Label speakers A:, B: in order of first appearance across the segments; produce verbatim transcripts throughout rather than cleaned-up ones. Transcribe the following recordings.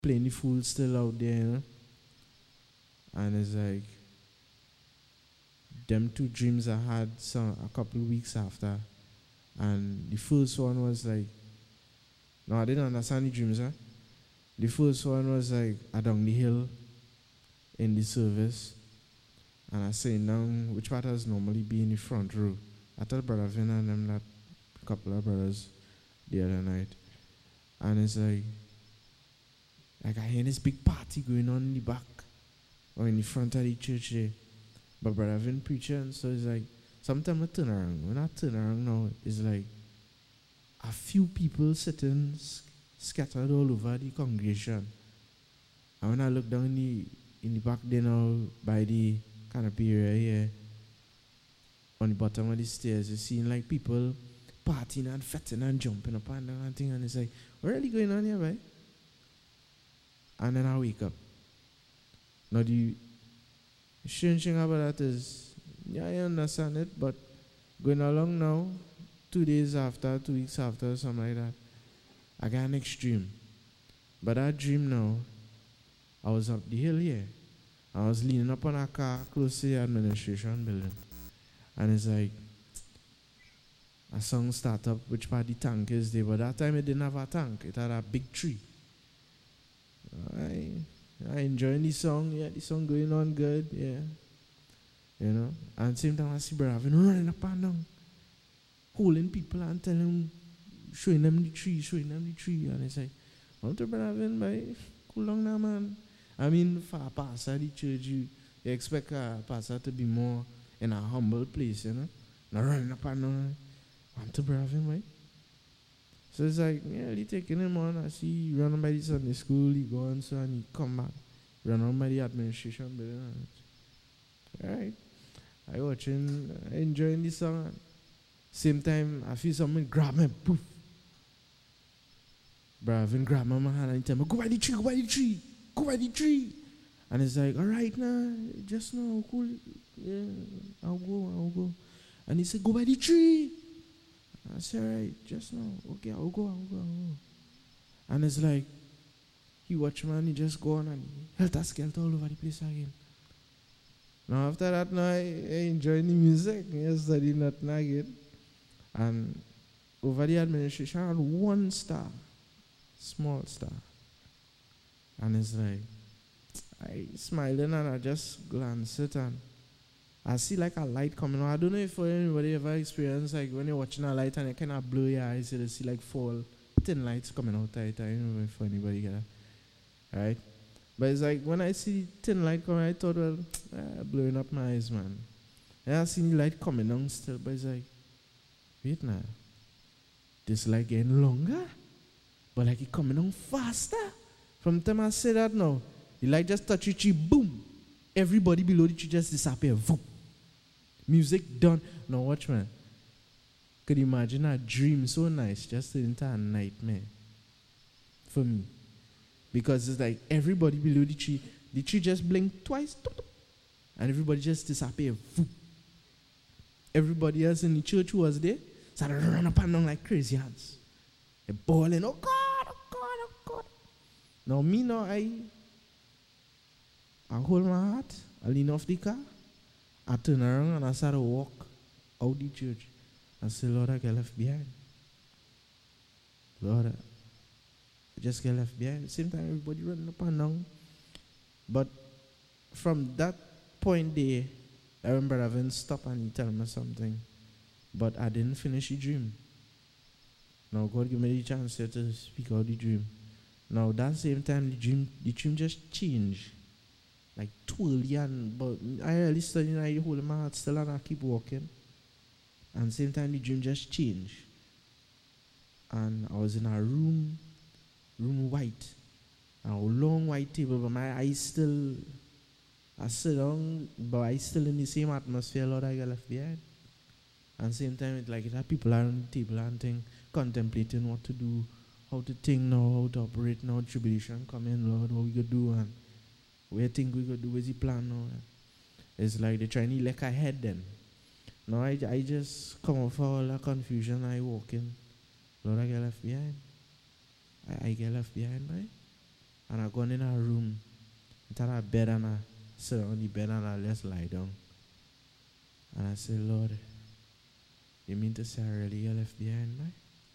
A: playing the fool still out there, you know. And it's like them two dreams I had some a couple of weeks after. And the first one was like, no, I didn't understand the dreams, huh? The first one was like I down the hill in the service. And I say down which part has normally be in the front row. I told Brother Vin and them that a couple of brothers the other night. And it's like like I hear this big party going on in the back or in the front of the church there. But Brother Vin preaching, so it's like sometimes I turn around. When I turn around now, it's like a few people sitting sc- scattered all over the congregation. And when I look down in the in the back there now by the canopy area here, on the bottom of the stairs, you see like people partying and fetting and jumping up and down and thing, and it's like, what really going on here, right? And then I wake up. Now the strange thing about that is, yeah, I understand it, but going along now, two days after, two weeks after, something like that, I got an next dream. But that dream now, I was up the hill here. I was leaning up on a car close to the administration building. And it's like, a song start up, which part the tank is there, but that time it didn't have a tank, it had a big tree. I I enjoying the song, yeah, the song going on good, yeah. You know, and same time I see Brother Vin running up and down, holding people and telling them, showing them the tree, showing them the tree, and it's like, I'm to Brother Vin, boy, cool down now, man. I mean, for a pastor the church, you, you expect a pastor to be more in a humble place, you know, not running up and down. I'm to Brother Vin, boy. So it's like, yeah, he taking him on. I see he run on by the Sunday school, he go on so and he come back. Run on by the administration building. Alright. I watching, I enjoying the song. Same time, I feel someone grab me, poof. Brother Vin grab my hand and he tell me, go by the tree, go by the tree, go by the tree. And it's like, alright now, just now, cool. Yeah, I'll go, I'll go. And he said, go by the tree. I said, alright, just now, okay, I'll go, I'll go, I'll go. And it's like, he watch man, he just go on and helter skelter all over the place again. Now after that, now I, I enjoy the music, I study nothing again. And over the administration, I had one star, small star. And it's like, I smiling and I just glance it and I see like a light coming on. I don't know if anybody ever experienced like when you're watching a light and it kind of blow your eyes, you see like fall thin lights coming out. I don't know if anybody get that. Right? But it's like when I see thin light coming, I thought, well, ah, blowing up my eyes, man. And I see the light coming down still, but it's like, wait now. This light getting longer, but like it coming down faster. From the time I say that now, the light just touch the tree, boom. Everybody below the tree just disappear, boom. Music done. Now watch, man. Could you imagine a dream so nice just into a nightmare for me? Because it's like everybody below the tree, the tree just blinked twice, and everybody just disappeared. Everybody else in the church who was there started running up and down like crazy ants. They're bawling, oh God, oh God, oh God. Now me now, I, I hold my heart, I lean off the car, I turn around and I start to walk out the church. I say, Lord, I get left behind. Lord, I just get left behind. Same time, everybody running up and down. But from that point there, I remember having stopped and he tell me something. But I didn't finish the dream. Now God give me the chance here to speak out the dream. Now that same time, the dream, the dream just changed. Like totally, and but I really study and I hold my heart still and I keep walking. And same time the dream just changed. And I was in a room, room white. And a long white table, but my eyes still, I sit down, but I still in the same atmosphere, Lord, I got left behind. And same time, it like it had people around the table and thing, contemplating what to do, how to think now, how to operate now, tribulation coming, Lord, what we could do, and where think we could do, what's the plan now. It's like they're trying to look ahead then. Now I, I just come off all the confusion, I walk in. Lord, I get left behind. I, I get left behind, right? And I gone in a room, into a bed, and I sit on the bed and I just lie down. And I say, Lord, you mean to say I really you left behind, man?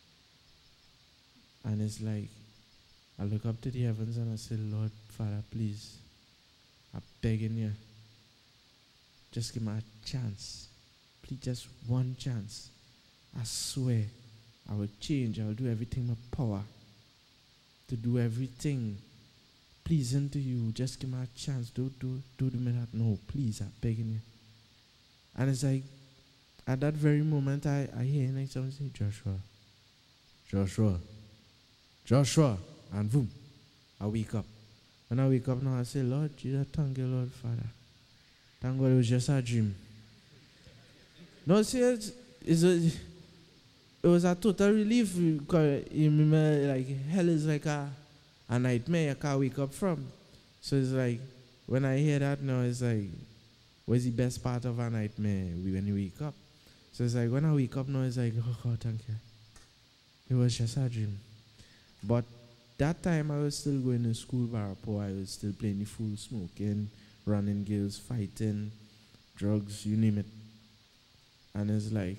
A: And it's like, I look up to the heavens and I say, Lord, Father, please, I'm begging you, just give me a chance. Please, just one chance. I swear, I will change. I will do everything in my power to do everything pleasing to you. Just give me a chance. Don't do, do me that. No, please, I'm begging you. And it's like, at that very moment, I, I hear like someone say, Joshua, Joshua, Joshua, and boom, I wake up. When I wake up now, I say, Lord Jesus, thank you, Lord Father. Thank God it was just a dream. No, see, it's, it's a, it was a total relief because you remember, like, hell is like a, a nightmare you can't wake up from. So it's like, when I hear that now, it's like, what's the best part of a nightmare? When you wake up. So it's like, when I wake up now, it's like, oh God, thank you. It was just a dream. But that time I was still going to school, Barapo. I was still playing the fool, smoking, running girls, fighting, drugs, you name it. And it's like,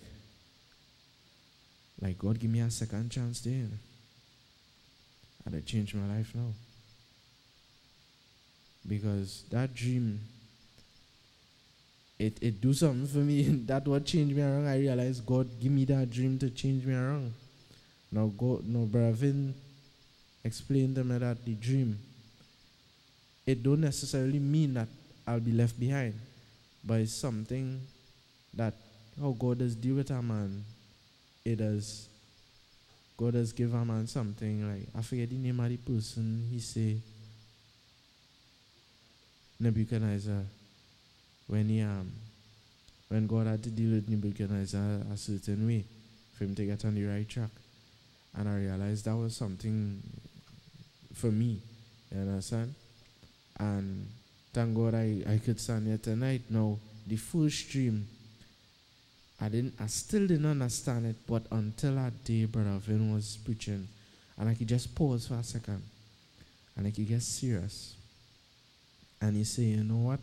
A: like God give me a second chance there. And it changed my life now. Because that dream, it, it do something for me. That what changed me around. I realized God give me that dream to change me around. Now God, no, Brother Vin explained to me that the dream, it don't necessarily mean that I'll be left behind, but it's something that how God does deal with a man. It does. God does give a man something like, I forget the name of the person. He say Nebuchadnezzar, when he um when God had to deal with Nebuchadnezzar a certain way for him to get on the right track. And I realized that was something for me, you understand? And thank God I, I could stand here tonight. Now, the first dream, I didn't, I still didn't understand it, but until that day, Brother Vin was preaching, and I could just pause for a second, and I could get serious. And he said, you know what?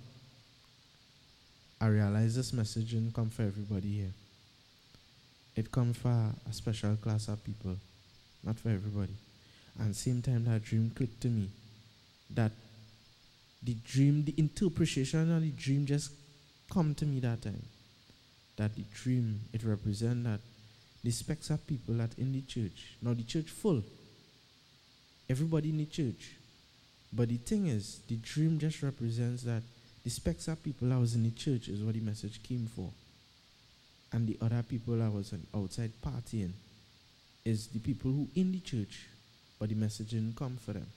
A: I realize this message didn't come for everybody here. It comes for a special class of people, not for everybody. And same time that dream clicked to me, that the dream, the interpretation of the dream just come to me that time. That the dream, it represents that the specks of people that in the church. Now the church full. Everybody in the church. But the thing is, the dream just represents that the specks of people that was in the church is what the message came for. And the other people that was outside partying is the people who in the church, but the message didn't come for them.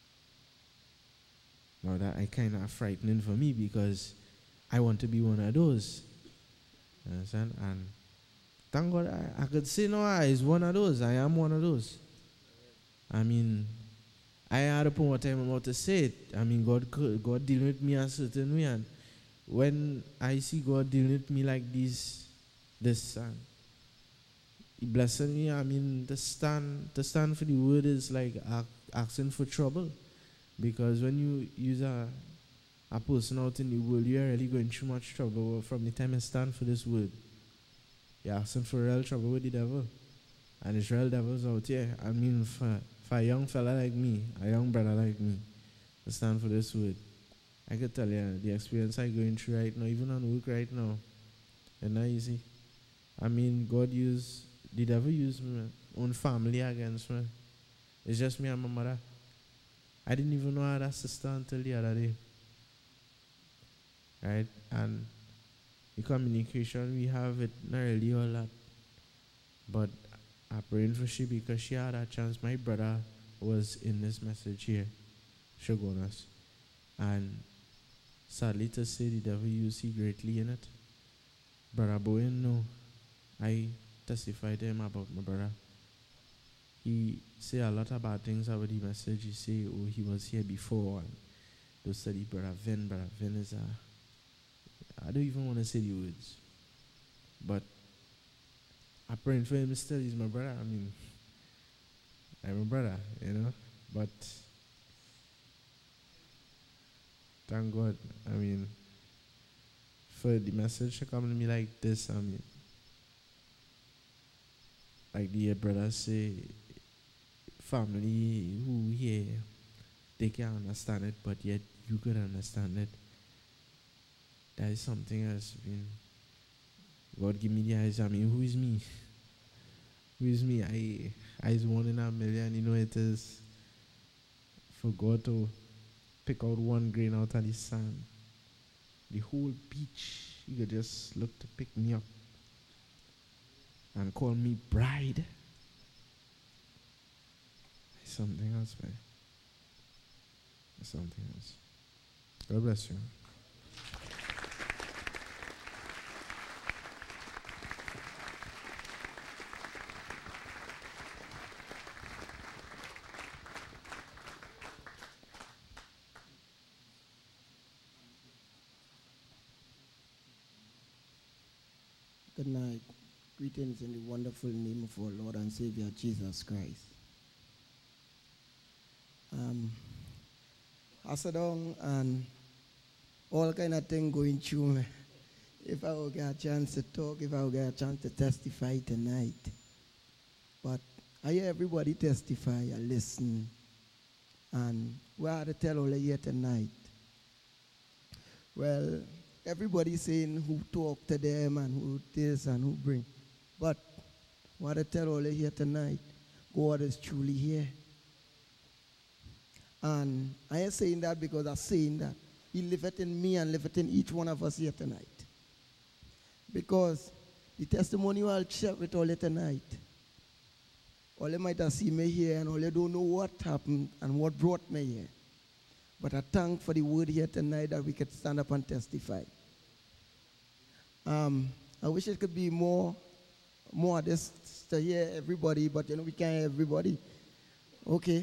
A: Now that I kind of frightening for me because I want to be one of those. You understand? And thank God I, I could say no, I is one of those. I am one of those. I mean, I had to put more time about to say it. I mean, God God dealing with me a certain way, and when I see God dealing with me like this, this and He blessing me, I mean, to stand to stand for the word is like asking for trouble, because when you use a a person out in the world, you are really going through much trouble from the time you stand for this word. You're asking for real trouble with the devil, and there's real devils out here. I mean, for For a young fella like me, a young brother like me, to stand for this word, I could tell you the experience I'm going through right now, even on work right now, it's not easy. I mean, God used, the devil used my own family against me. It's just me and my mother. I didn't even know I had a sister until the other day. Right? And the communication we have, it not really all that. But I'm praying for she because she had a chance. My brother was in this message here, Shogunas. And sadly to say, the devil used he greatly in it. Brother Bowen, no. I testified to him about my brother. He say a lot of bad things about the message. He say, oh, he was here before. And those study Brother Vin. Brother Vin is a, I don't even want to say the words. But I'm praying for him still. He's my brother. I mean, I'm a brother, you know. But thank God. I mean, for the message to come to me like this, I mean, like the brothers say, family who here, they can't understand it, but yet you could understand it. That is something else. I mean, God give me the eyes. I mean, who is me? Who is me? I, I is one in a million. You know, it is for God to pick out one grain out of the sand. The whole beach, you could just look to pick me up and call me bride. It's something else, man. It's something else. God bless you.
B: Good night. Greetings in the wonderful name of our Lord and Savior, Jesus Christ. Um, I sat down and all kind of thing going through me. If I will get a chance to talk, if I will get a chance to testify tonight. But I hear everybody testify, I listen. And what I had to tell all of you tonight. Well, everybody saying who talk to them and who this and who bring. But what I tell all of you tonight, God is truly here. And I ain't saying that because I'm saying that. He liveth in me and liveth in each one of us here tonight. Because the testimony I'll share with all you tonight, all you might have seen me here and all you don't know what happened and what brought me here. But I thank for the word here tonight that we could stand up and testify. Um, I wish it could be more, more of this to hear everybody, but you know we can't hear everybody. Okay.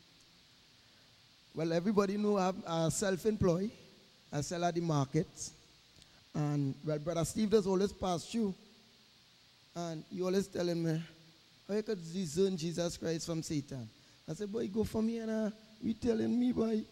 B: Well, everybody know I'm uh, self-employed. I sell at the markets. And, well, Brother Steve does always pass through. And he always telling me, how you could discern Jesus Christ from Satan? I said, boy, go from here now. You telling me, boy.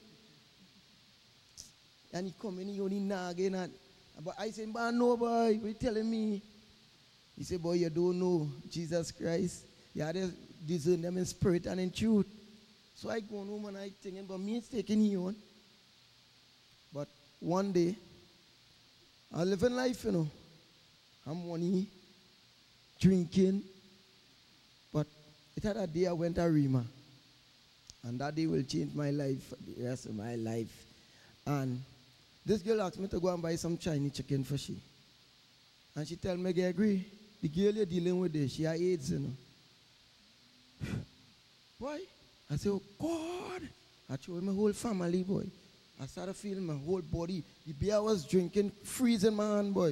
B: And he come in, he only nagging. And, but I said, but no, boy, you telling me? He said, boy, you don't know Jesus Christ. You have to discern them in spirit and in truth. So I go home and I thinking, but me it's taking you on. But one day, I live in life, you know. I'm money, drinking. But it had a day I went to Rima. And that day will change my life for the rest of my life. And this girl asked me to go and buy some Chinese chicken for she. And she tell me, I agree. The girl you're dealing with, there, she has AIDS, you know. Why? I said, oh, God. I told my whole family, boy. I started feeling my whole body. The beer I was drinking, freezing my hand, boy.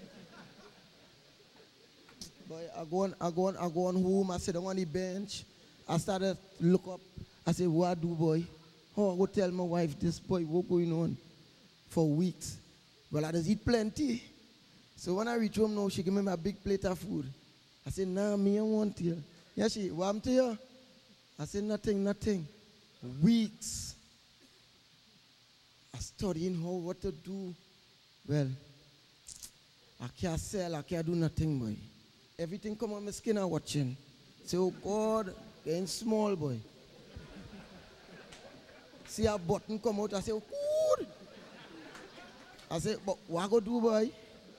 B: Boy, I go on, I go on, I go on home. I sit down on the bench. I started to look up. I said, what I do, boy? Oh, I go tell my wife this, boy, what going on? For weeks. Well, I just eat plenty. So when I reach home now, she give me a big plate of food. I said, nah, me, I want you. Yeah, she, what I'm to you? I said, nothing, nothing. Weeks. I studying how, what to do. Well, I can't sell, I can't do nothing, boy. Everything come on my skin I'm watching. Say, oh God, getting small, boy. See a button come out, I say, oh good. I say, but what I go do, boy?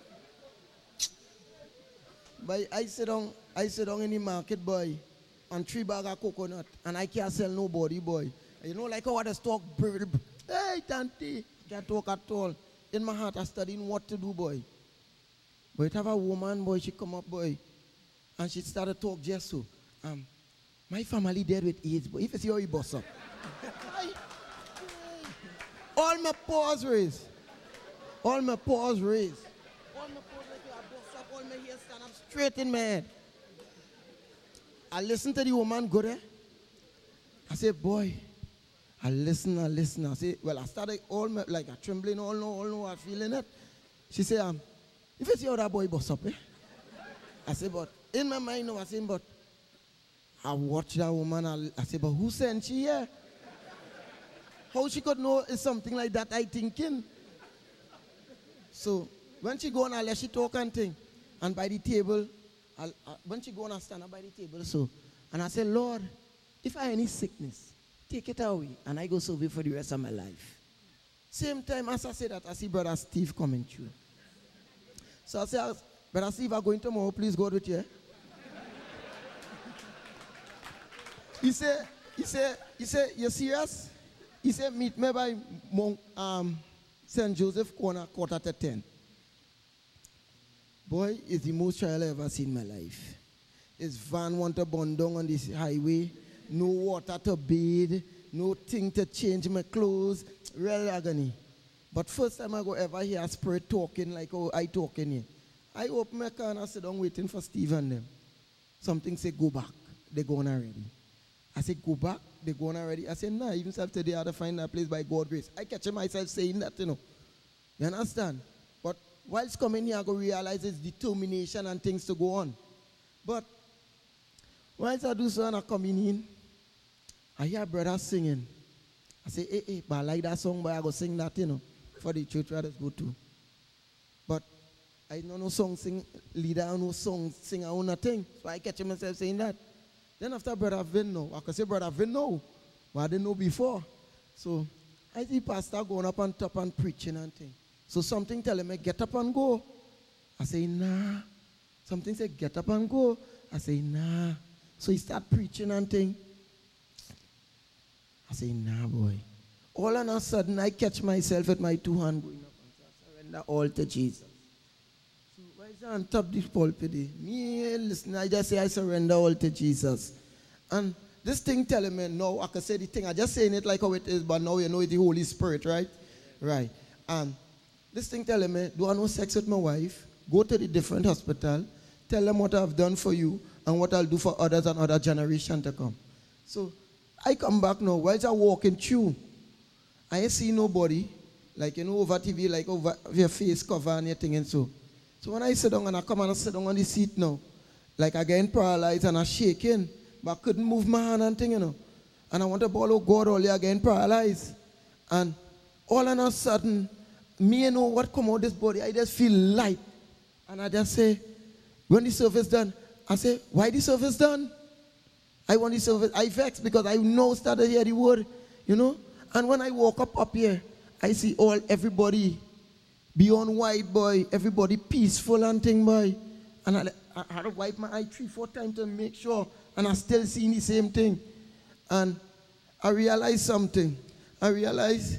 B: Boy, I sit down, I sit down in the market, boy, and three bag of coconut, and I can't sell nobody, boy. You know, like how I just talk, hey, Tanti, can't talk at all. In my heart, I'm studying what to do, boy. But it have a woman, boy, she come up, boy, and she started to talk just so. Um, my family dead with AIDS, boy. If you see how he bust up. All my paws raised. All my paws raised. All my paws raised, I bust up, all my hair stand up straight in my head. I listen to the woman go there. I say, boy, I listen, I listen. I say, well, I started all my, like, I trembling, all know, all know, I feeling it. She say, um, if you see how that boy bust up, eh? I say, but in my mind, no, I say, but I watch that woman, I, I say, but who sent she here? how she could know is something like that, I thinking. So when she go on, I let she talk and thing. And by the table, I'll, uh, when she go on, I stand up by the table. So, and I say, Lord, if I have any sickness, take it away. And I go survey for the rest of my life. Same time as I say that, I see Brother Steve coming through. So I say, Brother Steve, I'm going tomorrow, please go with you. He said, he said, he said, you serious? He said, meet me by Mount, um, Saint Joseph corner, quarter to ten. Boy, it's the most trial I ever seen in my life. His van want to burn down on this highway, no water to bathe, no thing to change my clothes, real agony. But first time I go ever hear a spirit talking like oh I talking here. I open my car and I sit down waiting for Steve and them. Something say go back, they gone already. I say, go back, they're going already. I say, nah, even if today I had to find that place by God's grace. I catch myself saying that, you know. You understand? But whilst coming here, I go realize it's determination and things to go on. But whilst I do so and I come in, I hear brothers singing. I say, hey, hey, but I like that song, but I go sing that, you know, for the church where I go to. But I know no song sing leader, no song singer, or nothing. So I catch myself saying that. Then after Brother Vin know, I can say Brother Vin know, but I didn't know before. So I see pastor going up on top and preaching and thing. So something telling me, get up and go. I say, nah. Something say, get up and go. I say, nah. So he start preaching and thing. I say, nah, boy. All of a sudden, I catch myself with my two hands going up and say, I surrender all to Jesus. So why is that on top of this pulpit? Me, listen, I just say, I surrender all to Jesus. And this thing telling me, no, I can say the thing, I just saying it like how it is, but now you know it's the Holy Spirit, right? Right. And this thing telling me, do I no sex with my wife? Go to the different hospital, tell them what I've done for you and what I'll do for others and other generations to come. So I come back now, whilst I'm walking through, I ain't see nobody, like, you know, over T V, like over your face cover and everything and so. So when I sit down and I come and I sit down on the seat now, like I getting paralyzed and I'm shaking, but I couldn't move my hand and thing, you know. And I want to follow God all year getting paralyzed. And all of a sudden, me you know what come out this body, I just feel light. And I just say, when the service done, I say, why the service done? I want the service, I vex because I know started hear the word, you know. And when I walk up up here, I see all everybody beyond white, boy, everybody peaceful and thing, boy. And I, I had to wipe my eye three, four times to make sure, and I still seeing the same thing. And I realized something. I realized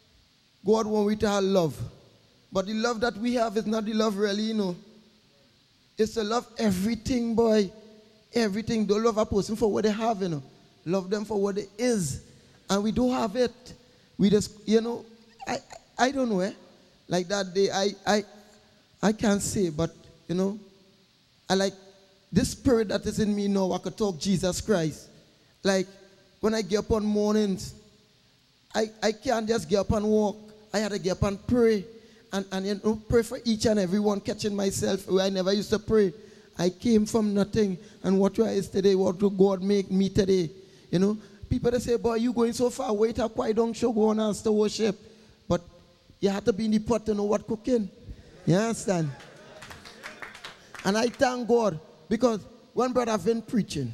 B: God wants we to have love. But the love that we have is not the love really, you know. It's to love everything, boy. Everything. Don't love a person for what they have, you know. Love them for what it is. And we do have it. We just, you know, I, I, I don't know, eh? Like that day, I, I, I can't say, but, you know, I like this spirit that is in me now, I could talk Jesus Christ. Like, when I get up on mornings, I, I can't just get up and walk. I had to get up and pray. And, and you know, pray for each and every one, catching myself where I never used to pray. I came from nothing. And what you are yesterday, what do God make me today? You know, people that say, boy, you going so far, wait a quiet down, show go on and to worship. But you have to be in the pot to know what cooking. You understand? And I thank God because when Brother Vin preaching,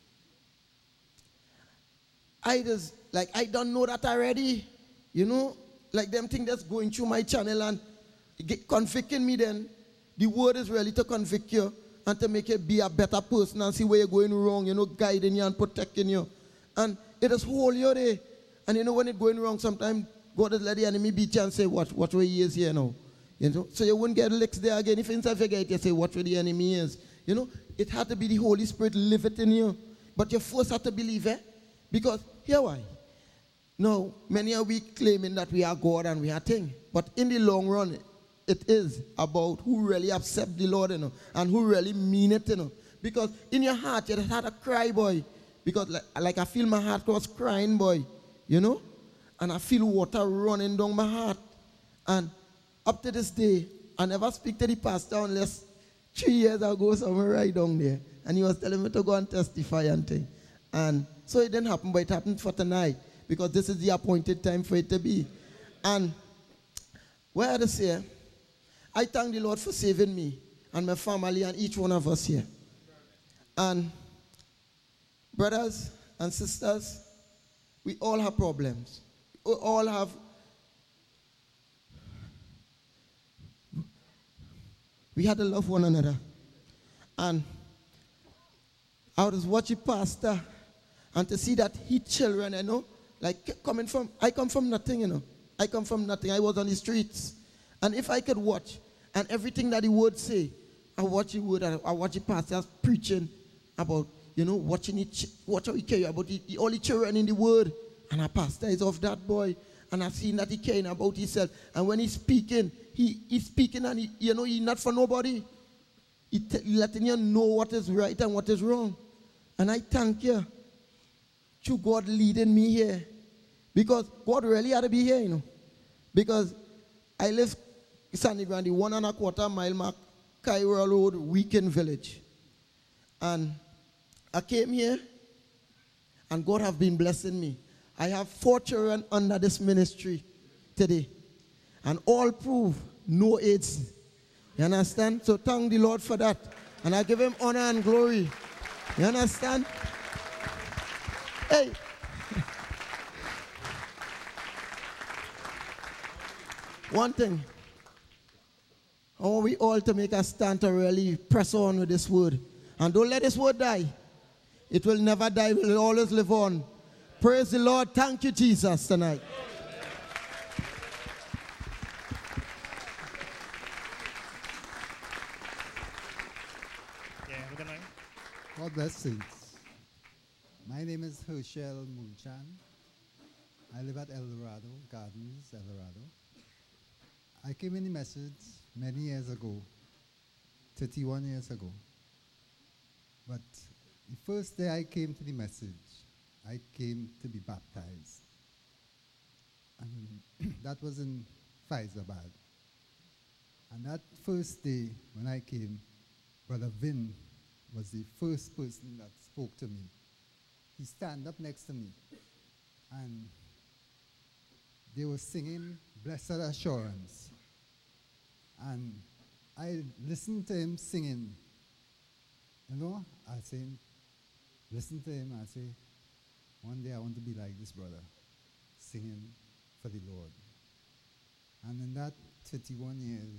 B: I just, like, I don't know that already. You know, like them things that's going through my channel and get convicting me then. The word is really to convict you and to make you be a better person and see where you're going wrong, you know, guiding you and protecting you. And it is whole you there. And you know, when it's going wrong, sometimes God has let the enemy beat you and say, what, what way he is here now? You know, so you wouldn't get licks there again. If inside forget, you say, what way the enemy is? You know, it had to be the Holy Spirit live it in you. But you first have to believe it. Because, here why? Now, many are we claiming that we are God and we are thing. But in the long run, it is about who really accept the Lord, you know, and who really mean it, you know. Because in your heart, you just had a cry, boy. Because like, like I feel my heart was crying, boy, you know. And I feel water running down my heart. And up to this day, I never speak to the pastor unless three years ago, somewhere right down there. And he was telling me to go and testify and thing. And so it didn't happen, but it happened for tonight. because this is the appointed time for it to be. And where I just say, I thank the Lord for saving me and my family and each one of us here. And brothers and sisters, we all have problems. We all have we had to love one another. And I was watching Pastor, and to see that he children, you know, like coming from, I come from nothing, you know. I come from nothing. I was on the streets. And if I could watch, and everything that he would say, I watch the word, I watch the pastors preaching about, you know, watching it, watch how he care about the, the, all the children in the word. And a pastor is of that boy. And I've seen that he caring about himself. And when he's speaking, he, he's speaking and he, you know, he's not for nobody. He's t- letting you know what is right and what is wrong. And I thank you to God leading me here. Because God really had to be here, you know. Because I live Sandy Grande, one and a quarter mile mark, Cairo Road, Weekend Village. And I came here, and God have been blessing me. I have four children under this ministry today. And all prove no AIDS. You understand? So thank the Lord for that. And I give him honor and glory. You understand? Hey. One thing. I want we all to make a stand to really press on with this word. And don't let this word die. It will never die. It will always live on. Praise the Lord. Thank you, Jesus, tonight.
C: Yeah, we're gonna.
D: God bless saints. My name is Herschel Munchan. I live at El Dorado Gardens, El Dorado. I came in the message many years ago, thirty-one years ago. But the first day I came to the message, I came to be baptized. And that was in Faizabad. And that first day when I came, Brother Vin was the first person that spoke to me. He stand up next to me, and they were singing Blessed Assurance. And I listened to him singing. You know, I say, listen to him, I say, one day I want to be like this brother, singing for the Lord. And in that thirty-one years,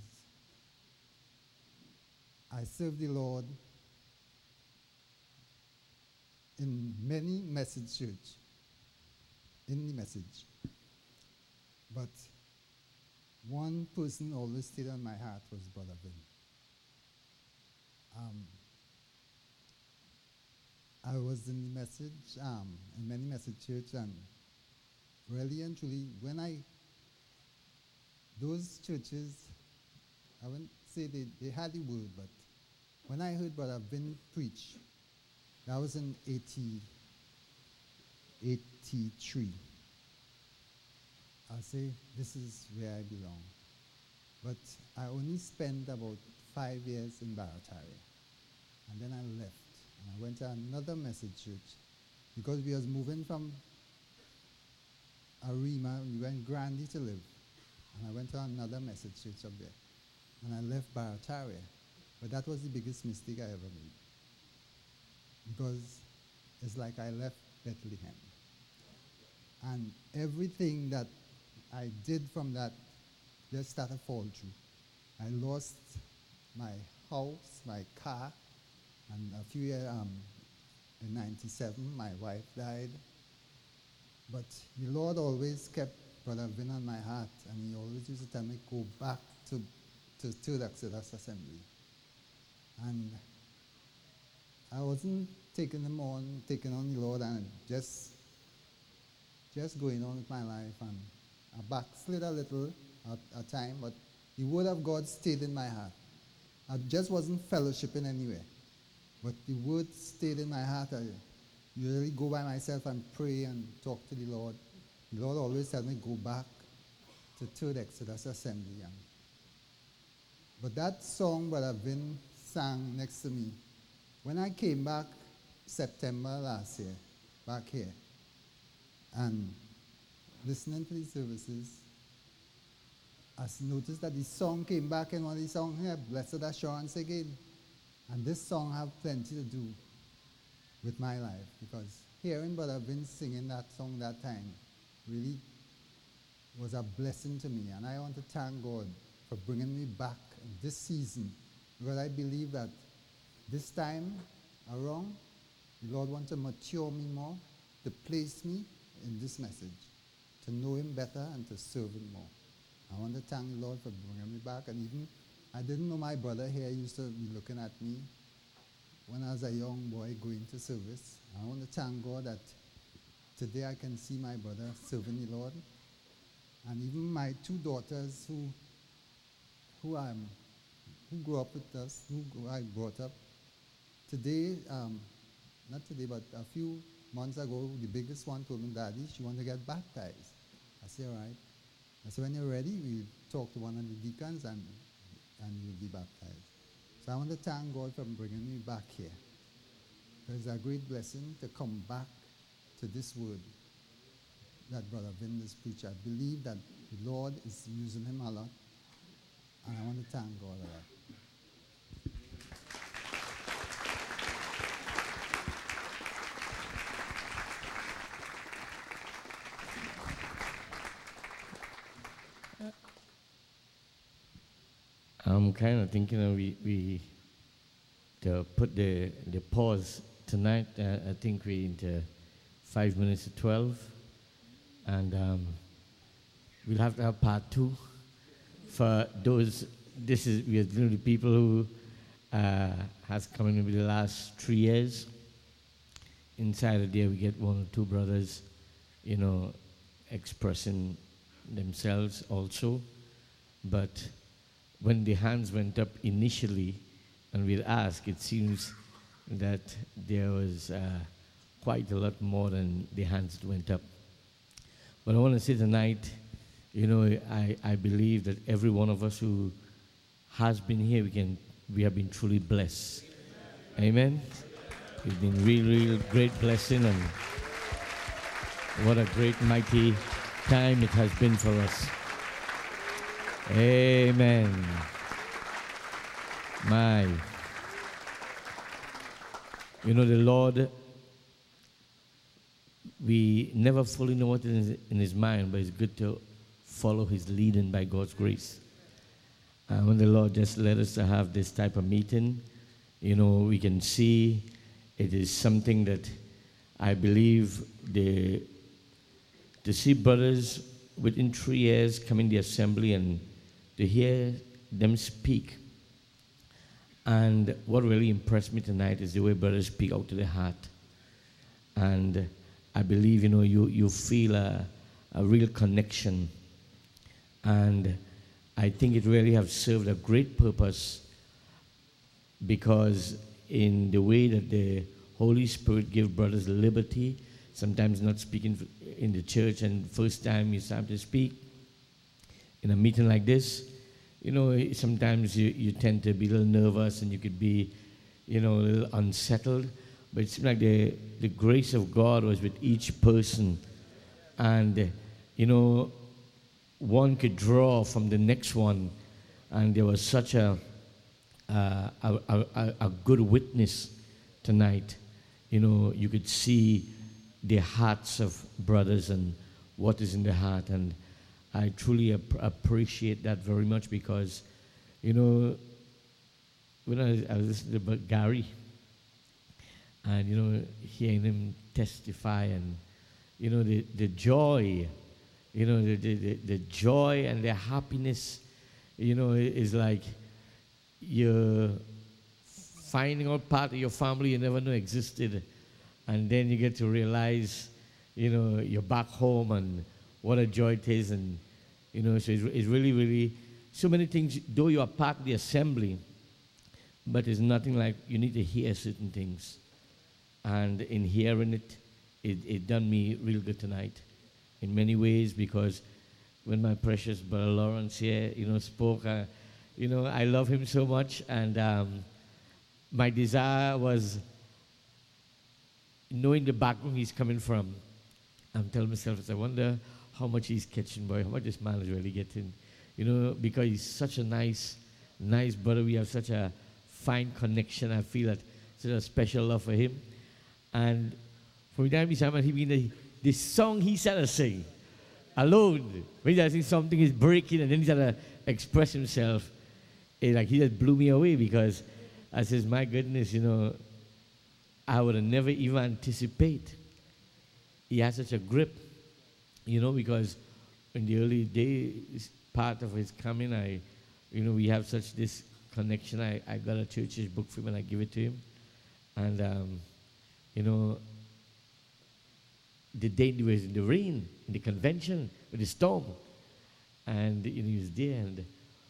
D: I served the Lord in many message church, in the message. But one person always stayed on my heart was Brother Vin. Um, I was in the message, um, in many message church, and really and truly, when I, those churches, I wouldn't say they, they had the word, but when I heard Brother Vin preach, that was in eighty, eighty-three. I say, this is where I belong. But I only spent about five years in Barataria. And then I left. And I went to another message church because we was moving from Arima, we went Grandy to live. And I went to another message church up there. And I left Barataria. But that was the biggest mistake I ever made. Because it's like I left Bethlehem. And everything that I did from that just started fall through. I lost my house, my car, and a few years, um, in ninety-seven, my wife died. But the Lord always kept Brother Vin on my heart, and he always used to tell me, go back to, to Third Exodus Assembly. And I wasn't taking him on, taking on the Lord, and just, just going on with my life. And I backslid a little at a time, but the word of God stayed in my heart. I just wasn't fellowshipping anywhere. But the word stayed in my heart. I usually go by myself and pray and talk to the Lord. The Lord always tells me, go back to Third Exodus Assembly. And but that song Brother Vin sang next to me, when I came back September last year, back here, and listening to these services, I noticed that the song came back in one of the songs here, Blessed Assurance again. And this song have plenty to do with my life, because hearing Brother Vince singing that song that time really was a blessing to me. And I want to thank God for bringing me back in this season, because I believe that this time around, the Lord wants to mature me more, to place me in this message, to know Him better and to serve Him more. I want to thank the Lord for bringing me back. And even, I didn't know my brother here used to be looking at me when I was a young boy going to service. I want to thank God that today I can see my brother serving the Lord. And even my two daughters who who um, who grew up with us, who I brought up. Today, um, not today, but a few months ago, the biggest one told me, Daddy, she wants to get baptized. I said, all right. I said, when you're ready, we talk to one of the deacons and, and you'll be baptized. So I want to thank God for bringing me back here. It's a great blessing to come back to this word that Brother Vin is preaching. I believe that the Lord is using him a lot, and I want to thank God for that.
C: I'm kind of thinking that we, we to put the, the pause tonight. Uh, I think we're into five minutes to twelve. And um, we'll have to have part two for those. This is, we are dealing with people who uh, has come in maybe the last three years. Inside of there, we get one or two brothers, you know, expressing themselves also. But when the hands went up initially, and we'd ask, it seems that there was uh, quite a lot more than the hands that went up. But I want to say tonight, you know, I, I believe that every one of us who has been here, we can we have been truly blessed. Amen. It's been really, really great blessing, and what a great, mighty time it has been for us. Amen. My. You know, the Lord, we never fully know what is in His mind, but it's good to follow His leading by God's grace. And when the Lord just led us to have this type of meeting, you know, we can see it is something that I believe the to see brothers within three years come in the assembly and to hear them speak. And what really impressed me tonight is the way brothers speak out to the heart. And I believe, you know, you, you feel a, a real connection. And I think it really has served a great purpose, because in the way that the Holy Spirit gives brothers liberty, sometimes not speaking in the church, and first time you start to speak in a meeting like this, you know, sometimes you, you tend to be a little nervous and you could be, you know, a little unsettled. But it seemed like the, the grace of God was with each person. And, uh, you know, one could draw from the next one. And there was such a, uh, a, a, a good witness tonight. You know, you could see the hearts of brothers and what is in the heart. And I truly ap- appreciate that very much, because, you know, when I, I was listening about Gary, and, you know, hearing him testify, and, you know, the, the joy, you know, the, the, the joy and the happiness, you know, is like you're finding out part of your family you never knew existed. And then you get to realize, you know, you're back home and what a joy it is. And, you know, so it's, it's really, really, so many things, though you are part of the assembly, but it's nothing like you need to hear certain things. And in hearing it, it, it done me real good tonight in many ways, because when my precious brother Lawrence here, you know, spoke, uh, you know, I love him so much. And um, my desire was, knowing the background he's coming from, I'm telling myself, I wonder how much he's catching, boy, how much this man is really getting. You know, because he's such a nice, nice brother. We have such a fine connection. I feel that such a special love for him. And from time to time, he mean the, the song he started to sing alone. When he sing something is breaking, and then he started to express himself. It, like he just blew me away, because I says, my goodness, you know, I would have never even anticipate. He has such a grip, you know, because in the early days, part of his coming, I, you know, we have such this connection. I, I got a church's book for him and I give it to him. And, um, you know, the day he was in the rain, in the convention, with the storm. And, you know, he was there. And,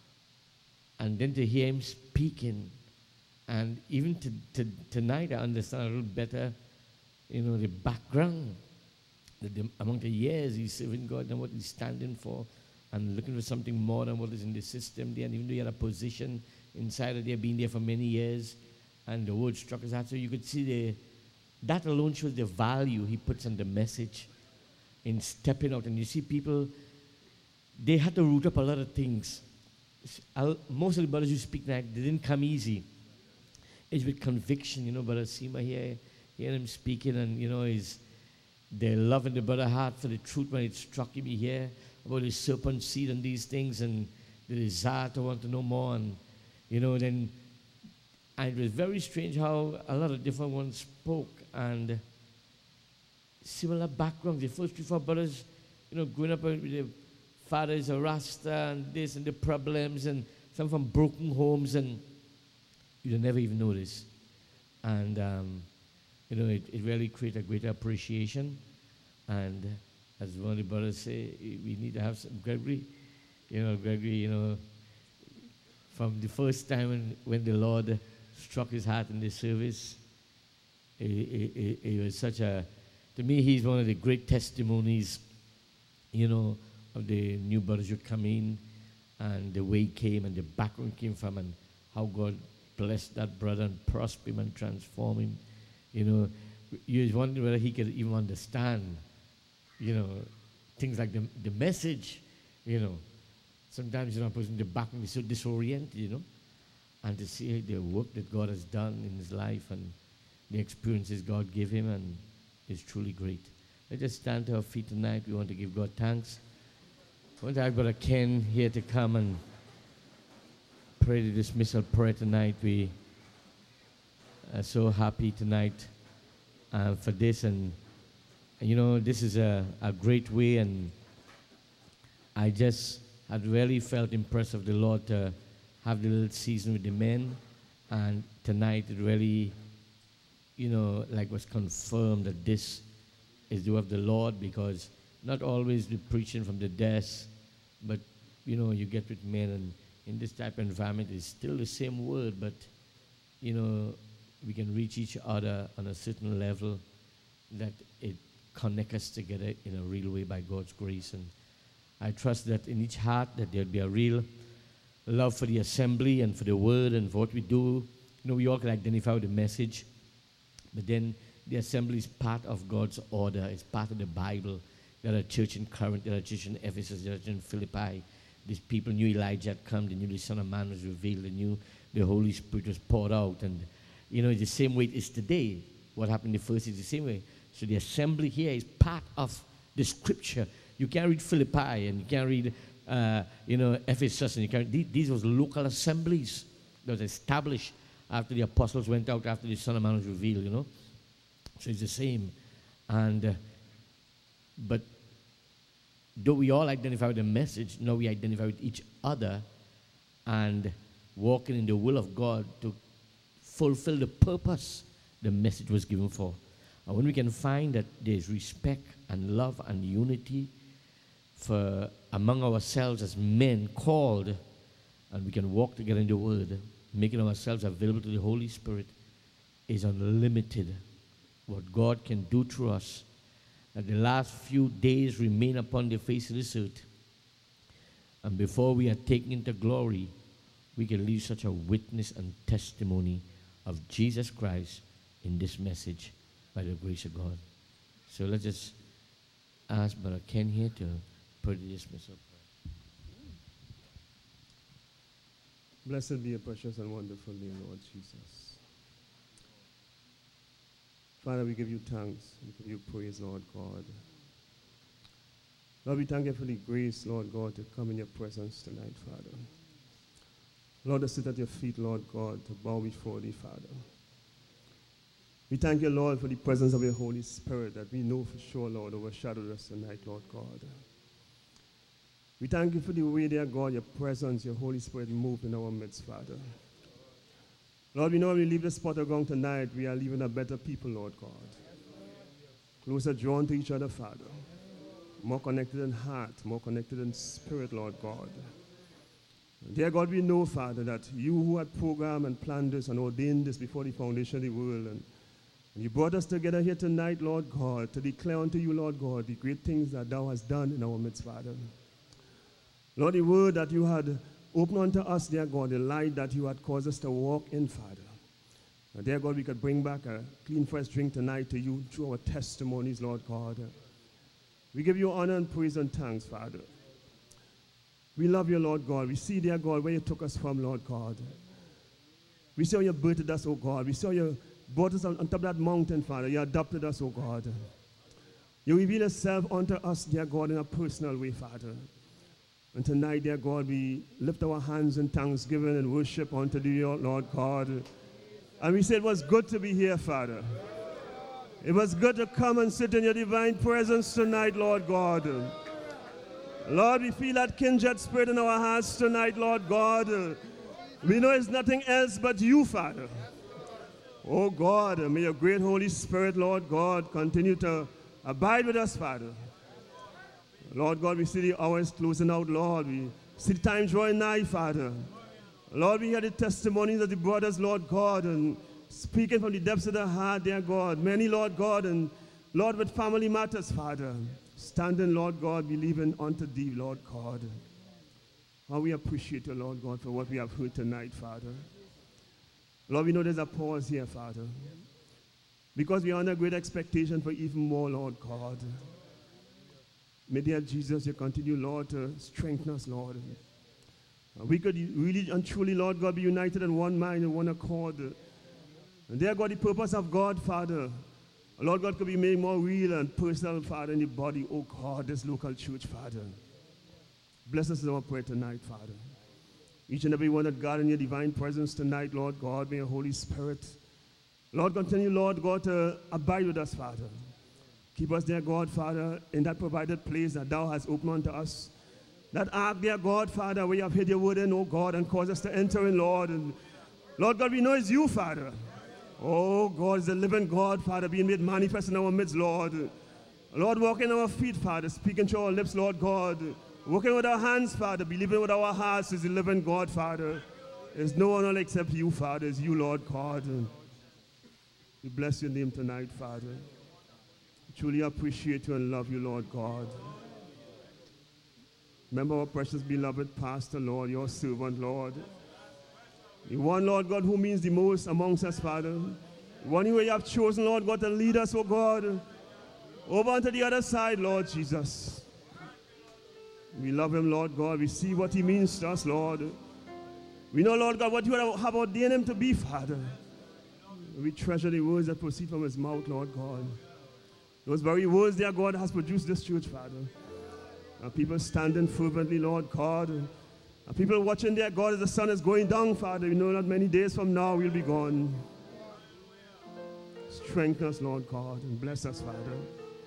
C: and then to hear him speaking, and even to, to, tonight I understand a little better, you know, the background. The, the, among the years he's serving God and what he's standing for, and looking for something more than what is in the system there. And even though he had a position inside of there, being there for many years, and the word struck his heart. So you could see the, that alone shows the value he puts on the message in stepping out. And you see people, they had to root up a lot of things. I'll, most of the brothers who speak tonight, they didn't come easy. It's with conviction, you know. Brother Sima here, hearing him speaking, and, you know, he's the love in the brother heart for the truth when it struck him here about the serpent seed and these things, and the desire to want to know more. And, you know, then and it was very strange how a lot of different ones spoke, and similar backgrounds. The first three, four brothers, you know, growing up with their fathers, a Rasta, and this, and the problems, and some from broken homes, and you'd never even notice. And, um, you know, it, it really created a greater appreciation. And as one of the brothers say, we need to have some Gregory. You know, Gregory, you know, from the first time when, when the Lord struck his heart in the service, it, it, it, it was such a, to me, he's one of the great testimonies, you know, of the new brothers who come in, and the way he came, and the background he came from, and how God blessed that brother and prosper him and transform him. You know, you was wondering whether he could even understand, you know, things like the, the message, you know. Sometimes, you know, a person in the background is so disoriented, you know, and to see the work that God has done in his life and the experiences God gave him, and is truly great. Let's just stand to our feet tonight. We want to give God thanks. I want to have Brother Ken here to come and pray the dismissal prayer tonight. We are so happy tonight uh, for this, and, and you know, this is a, a great way, and I just had really felt impressed of the Lord to have the little season with the men, and tonight it really, you know, like was confirmed that this is the word of the Lord, because not always the preaching from the desk, but, you know, you get with men, and in this type of environment, it's still the same word, but, you know, we can reach each other on a certain level that it connects us together in a real way by God's grace. And I trust that in each heart that there'll be a real love for the assembly and for the word and for what we do. You know, we all can identify with the message, but then the assembly is part of God's order. It's part of the Bible. There are a church in Corinth, there are a church in Ephesus, there are a church in Philippi. These people knew Elijah had come, they knew the Son of Man was revealed, they knew the Holy Spirit was poured out. And, you know, it's the same way it is today. What happened the first is the same way. So the assembly here is part of the scripture. You can't read Philippi, and you can't read, uh, you know, Ephesus, and you can't, these, these was local assemblies that was established after the apostles went out, after the Son of Man was revealed, you know. So it's the same. And, uh, but though we all identify with the message, now we identify with each other and walking in the will of God to fulfill the purpose the message was given for. And when we can find that there's respect and love and unity for among ourselves as men called, and we can walk together in the Word, making ourselves available to the Holy Spirit, is unlimited. What God can do through us. That the last few days remain upon the face of this earth, and before we are taken into glory, we can leave such a witness and testimony of Jesus Christ in this message by the grace of God. So let's just ask Brother Ken here to per the dismissal.
E: Blessed be your precious and wonderful name, Lord Jesus. Father, we give you thanks. We give you praise, Lord God. Lord, we thank you for the grace, Lord God, to come in your presence tonight, Father. Lord, to sit at your feet, Lord God, to bow before thee, Father. We thank you, Lord, for the presence of your Holy Spirit that we know for sure, Lord, overshadowed us tonight, Lord God. We thank you for the way, dear God, your presence, your Holy Spirit moved in our midst, Father. Lord, we know when we leave this spot of ground tonight, we are leaving a better people, Lord God. Closer drawn to each other, Father. More connected in heart, more connected in spirit, Lord God. Dear God, we know, Father, that you who had programmed and planned this and ordained this before the foundation of the world, and, and you brought us together here tonight, Lord God, to declare unto you, Lord God, the great things that thou hast done in our midst, Father. Lord, the word that you had opened unto us, dear God, the light that you had caused us to walk in, Father. And dear God, we could bring back a clean, fresh drink tonight to you through our testimonies, Lord God. We give you honor and praise and thanks, Father. We love you, Lord God. We see, dear God, where you took us from, Lord God. We see how you birthed us, oh God. We see how you brought us on, on top of that mountain, Father. You adopted us, oh God. You reveal yourself unto us, dear God, in a personal way, Father. And tonight, dear God, we lift our hands in thanksgiving and worship unto thee, Lord God. And we say it was good to be here, Father. It was good to come and sit in your divine presence tonight, Lord God. Lord, we feel that kindred spirit in our hearts tonight, Lord God. We know it's nothing else but you, Father. Oh God, may your great Holy Spirit, Lord God, continue to abide with us, Father. Lord God, we see the hours closing out, Lord. We see the time drawing nigh, Father. Lord, we hear the testimonies of the brothers, Lord God, and speaking from the depths of the heart, dear God. Many, Lord God, and Lord, with family matters, Father. Standing, Lord God, believing unto thee, Lord God. How we appreciate you, Lord God, for what we have heard tonight, Father. Lord, we know there's a pause here, Father. Because we are under great expectation for even more, Lord God. May, dear Jesus, you continue, Lord, to strengthen us, Lord. We could really and truly, Lord God, be united in one mind and one accord. And dear God, the purpose of God, Father, Lord God, could be made more real and personal, Father, in the body, oh God, this local church, Father. Bless us in our prayer tonight, Father. Each and every one that God in your divine presence tonight, Lord God, may your Holy Spirit, Lord, continue, Lord God, to abide with us, Father. Keep us, dear God, Father, in that provided place that thou hast opened unto us. That ark, dear God, Father, where you have hid your word in, oh God, and cause us to enter in, Lord. And Lord God, we know it's you, Father. Oh God, it's the living God, Father, being made manifest in our midst, Lord. Lord, walking our feet, Father, speaking through our lips, Lord God. Working with our hands, Father, believing with our hearts is the living God, Father. There's no one else except you, Father. It's you, Lord God. We bless your name tonight, Father. We truly appreciate you and love you, Lord God. Remember our precious beloved pastor, Lord, your servant, Lord. The one, Lord God, who means the most amongst us, Father. The one who you have chosen, Lord God, to lead us, oh God, over onto the other side, Lord Jesus. We love him, Lord God. We see what he means to us, Lord. We know, Lord God, what you have ordained him to be, Father. We treasure the words that proceed from his mouth, Lord God. Those very words, dear God, has produced this church, Father. And people standing fervently, Lord God. And people watching, dear God, as the sun is going down, Father. We know that many days from now we'll be gone. Strengthen us, Lord God, and bless us, Father.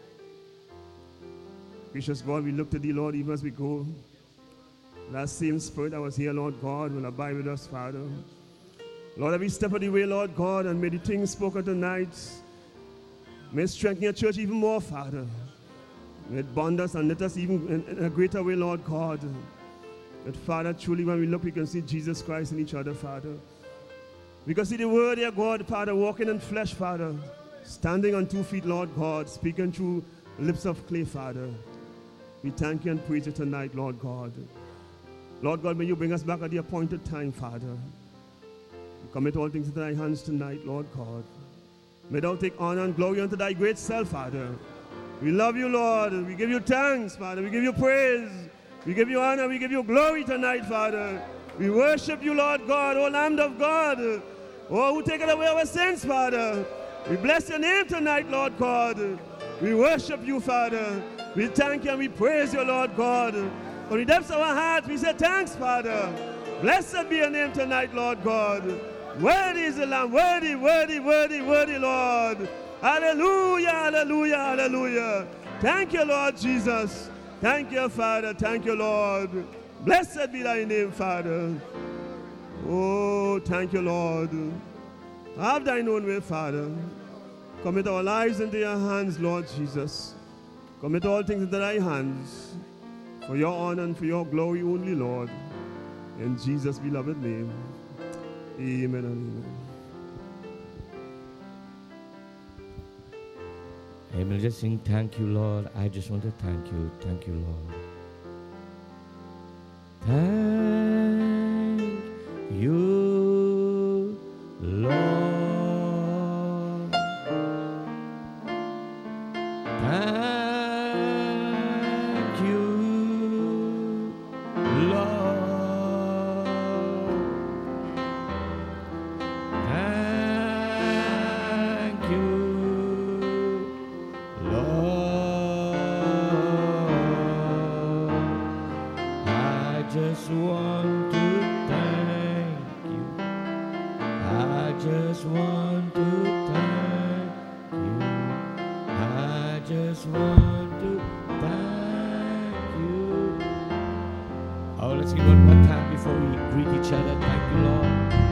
E: Gracious God, we look to thee, Lord, even as we go. That same spirit that was here, Lord God, will abide with us, Father. Lord, every step of the way, Lord God, and may the things spoken tonight, may it strengthen your church even more, Father. May it bond us and knit us even in, in a greater way, Lord God. That, Father, truly when we look, we can see Jesus Christ in each other, Father. We can see the word, dear God, Father, walking in flesh, Father. Standing on two feet, Lord God, speaking through lips of clay, Father. We thank you and praise you tonight, Lord God. Lord God, may you bring us back at the appointed time, Father. We commit all things into thy hands tonight, Lord God. May thou take honor and glory unto thy great self, Father. We love you, Lord. We give you thanks, Father. We give you praise. We give you honor. We give you glory tonight, Father. We worship you, Lord God, O Lamb of God. Oh, who take away our sins, Father. We bless your name tonight, Lord God. We worship you, Father. We thank you and we praise you, Lord God. From the depths of our hearts, we say thanks, Father. Blessed be your name tonight, Lord God. Worthy is the Lamb. Worthy, worthy, worthy, worthy, Lord. Hallelujah, hallelujah, hallelujah. Thank you, Lord Jesus. Thank you, Father. Thank you, Lord. Blessed be thy name, Father. Oh, thank you, Lord. Have thine own way, Father. Commit our lives into your hands, Lord Jesus. Commit all things into thy hands. For your honor and for your glory only, Lord. In Jesus' beloved name. Amen and amen.
C: Amen. Just sing, thank you, Lord. I just want to thank you. Thank you, Lord. Thank you, Lord. Thank you, Lord. Thank you, just want to thank you. I just want to thank you. I just want to thank you. Oh, let's give one more time before we greet each other. Thank you, Lord.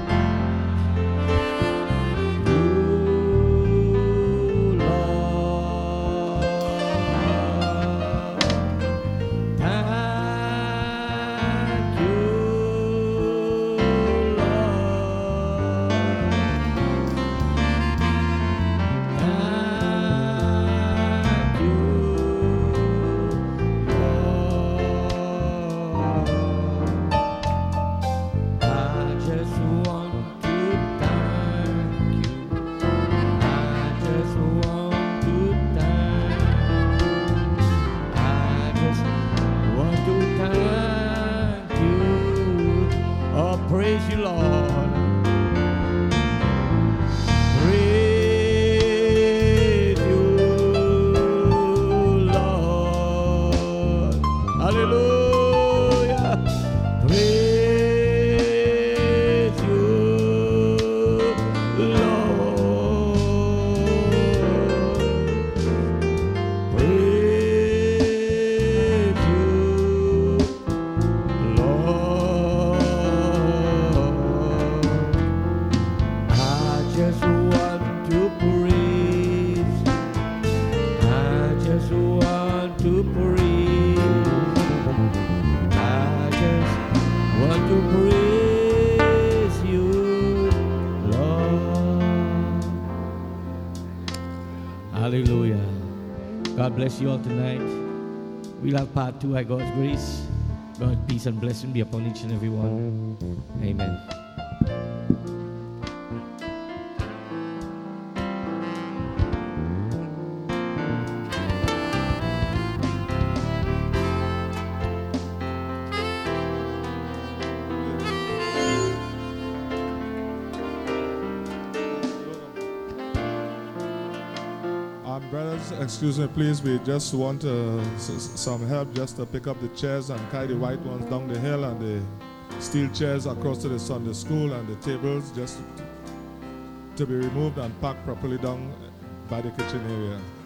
C: Hallelujah. God bless you all tonight. We'll have part two by God's grace. God's peace and blessing be upon each and every one. Amen.
F: Excuse me, please. We just want uh, s- some help just to pick up the chairs and carry the white ones down the hill and the steel chairs across to the Sunday school and the tables just to be removed and packed properly down by the kitchen area.